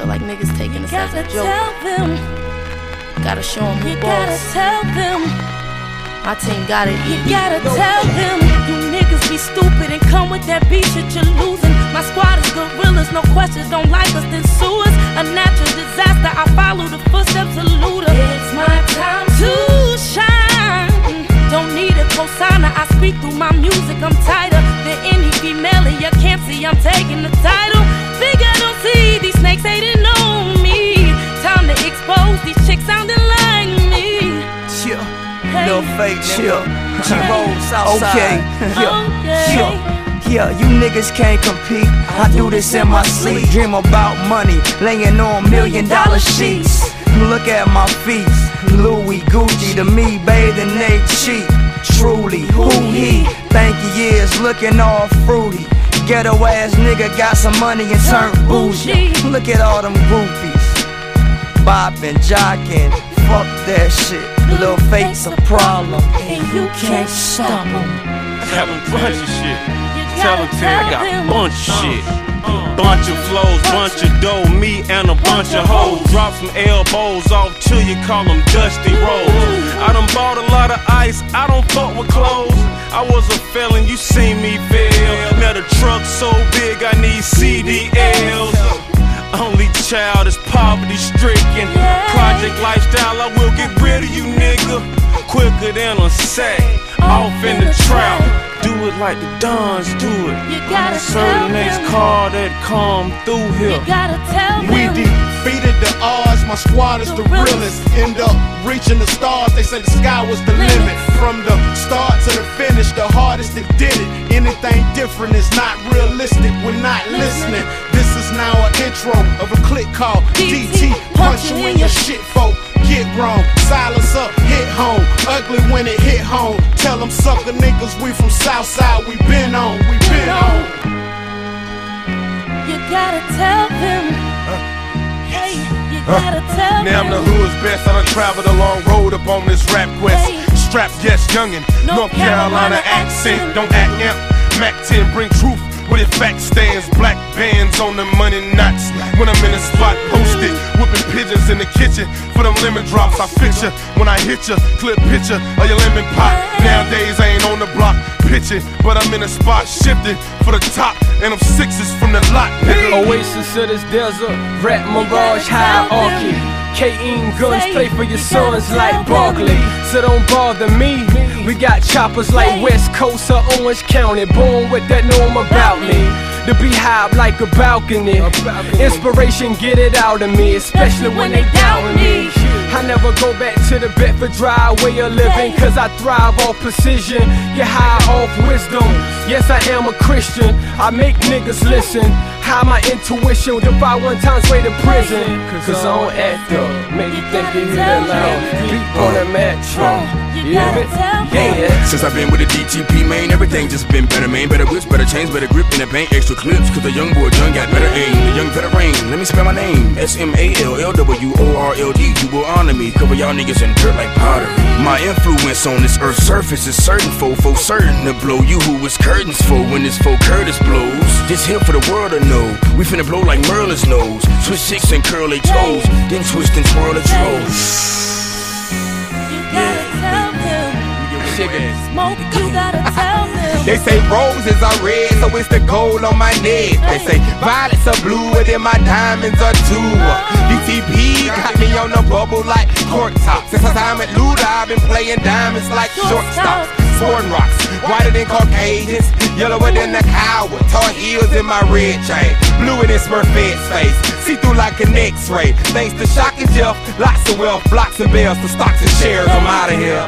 feel like niggas taking us as a joke. Tell them. Gotta show them who You boss. gotta tell them. My team got it. You gotta tell them. You niggas be stupid and come with that beat shit, you're losing. My squad is gorillas, no questions, don't like us, then sue us. A natural disaster, I follow the footsteps of Luda. It's my time to shine. Don't need a cosigner, I speak through my music, I'm tighter than any female in your camp. See, I'm taking the title. Figure don't see, these snakes hating on me. Time to expose these chicks sounding like me. Chill, Hey. Lil Fate, chill. G-Roll, Okay. Southside. Yeah, you niggas can't compete. I do this in my sleep. Dream about money, laying on $1 million sheets. Look at my feet, Louis, Gucci, to me, bathing they cheap. Truly, who he think he is, looking all fruity. Ghetto ass nigga got some money and turned bougie. Look at all them groupies, bopping, jocking, fuck that shit. Lil Fate's a problem, and you can't stop him. I got a bunch of shit. Tell him, I got a bunch of shit. Bunch of flows, bunch of dough, me and a bunch of hoes. Drop some elbows off till you call them dusty rolls. I done bought a lot of ice, I don't fuck with clothes. I was a felon, you seen me fail. Now the truck so big, I need CDLs. Only child is poverty stricken. Project lifestyle, I will get rid of you, nigga. Quicker than a sack, off in the trap. Do it like the Dons do it. You gotta certain tell next them. car that come through here. You gotta tell We them. defeated the odds, my squad is the realest. End up reaching the stars, they say the sky was the limit. From the start to the finish, the hardest that did it. Anything different is not realistic, we're not listening. This is now an intro of a click called DT. Punch you in your shit, folk. Get wrong, silence up, hit home. Ugly when it hit home. Tell them sucker niggas we from Southside, we been on, we been on. You gotta tell them. Hey, you gotta tell Now I'm the them. hood's best, I done traveled a long road up on this rap quest. Strap, yes, youngin', North Carolina accent, don't act amp. Mac 10 bring truth with it fact stands. Black bands on the money knots. When I'm in the spot posted, whipping pigeons in the kitchen for them lemon drops. I fix ya when I hit ya, clear picture of your lemon pop. Nowadays I ain't on the block pitching, but I'm in the spot shifting for the top, and I'm sixes from the lot. Nigga. Oasis of this desert, rap mirage hierarchy. K-Eam guns play for your sons like Barkley. So don't bother me. We got choppers like West Coast or Orange County. Born with that norm about me. The beehive like a balcony. Inspiration get it out of me, especially when they doubting me. I never go back to the Bedford Drive way of living, cause I thrive off precision, get high off wisdom. Yes, I am a Christian, I make niggas listen. High my intuition, defy one time's way to prison. Cause I don't act up, make you think you hear that loud. Beat on the metro, you hear me? Yeah. Since I've been with the DTP, man, everything just been better, man. Better whips, better chains, better grip in the bank, extra clips. Cause the young boy done got better aim. The young veteran, let me spell my name. SMALLWORLD. You will honor me, cover y'all niggas in dirt like powder. My influence on this earth's surface is certain, for certain to blow you who is curtains for when this folk Curtis blows. This here for the world to know. We finna blow like Merlin's nose. Twist six and curl their toes, then twist and twirl the toes. Smoke, you gotta tell them. They say roses are red, so it's the gold on my neck. They say violets are blue, and then my diamonds are too. DTP got me on the bubble like cork tops. Since the time at Luda, I've been playing diamonds like shortstops. Sworn rocks, whiter than Caucasians, yellower than the coward. Tar heels in my red chain, bluer than Smurfette's face. See through like an X-ray. Thanks to Shock and Jeff, lots of wealth, blocks and bells, the stocks and shares. I'm out of here.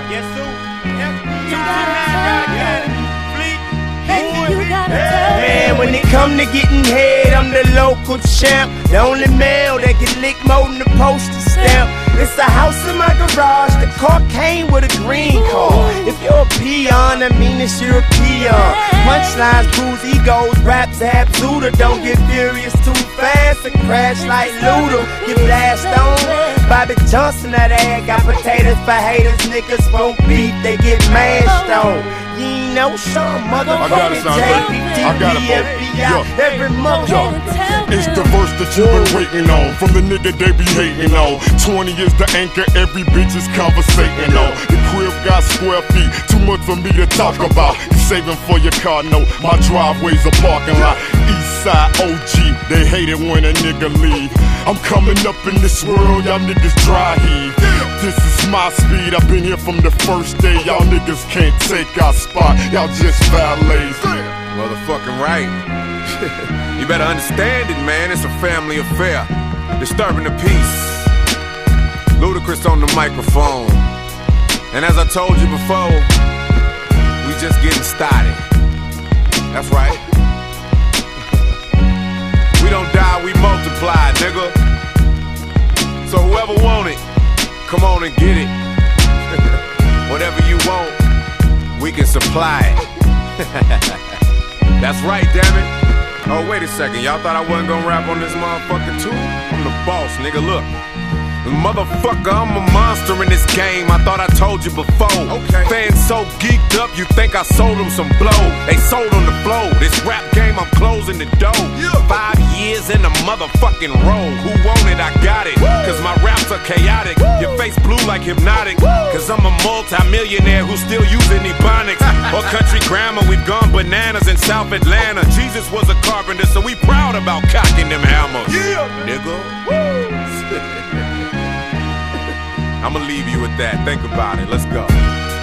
Man, when it come to getting head, I'm the local champ. The only male that can lick more than the postage stamp. It's a house in my garage, the car came with a green card. If you're a peon, I mean it's you're a peon. Punchlines, bruise egos, raps, Luda. Don't get furious too fast and crash like Luda. Get blast on. Bobby Johnson, that ad got potatoes for haters. Niggas won't beat, they get mashed on. You ain't know Sean, motherfucking JPD, out every month. It's the verse that you've been waiting on, from the nigga they be hating on. 20 is the anchor, every bitch is conversating on. The crib got square feet, too much for me to talk about. You saving for your car note, my driveway's a parking lot. Eastside OG, they hate it when a nigga leave. I'm coming up in this world, y'all niggas dry heave. This is my speed, I've been here from the first day. Y'all niggas can't take our spot, y'all just valets. Motherfucking right. You better understand it, man. It's a family affair. Disturbing the peace. Ludacris on the microphone. And as I told you before, we just getting started. That's right. We don't die, we multiply, nigga. So whoever want it, come on and get it. Whatever you want, we can supply it. That's right, damn it. Oh, wait a second. Y'all thought I wasn't gonna rap on this motherfucker too? I'm the boss, nigga. Look. Motherfucker, I'm a monster in this game. I thought I told you before. Okay. Fans so geeked up, you think I sold them some blow. They sold on the flow. This rap game, I'm closing the door. Yeah. 5 years in a motherfucking row. Who want it? I got it. Cause my raps are chaotic. Your face blue like hypnotic. Cause I'm a multi-millionaire who's still using ebonics. Or country grammar, we've gone bananas in South Atlanta. Jesus was a carpenter, so we proud about cocking them hammers. Yeah, nigga. I'ma leave you with that. Think about it. Let's go.